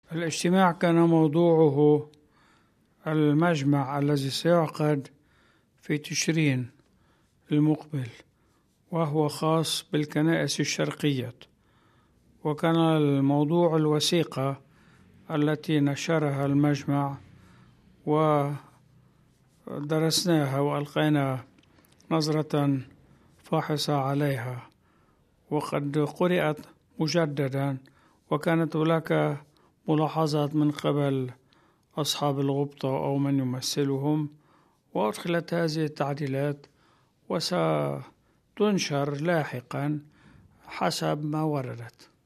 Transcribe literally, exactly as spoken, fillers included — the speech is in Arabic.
الاجتماع كان موضوعه المجمع الذي سيعقد في تشرين المقبل، وهو خاص بالكنائس الشرقية. وكان الموضوع الوثيقة التي نشرها المجمع، ودرسناها وألقينا نظرة فاحصة عليها، وقد قرأت مجددا، وكانت هناك ملاحظات من قبل أصحاب الغبطة أو من يمثلهم، وأدخلت هذه التعديلات وستنشر لاحقا حسب ما وردت.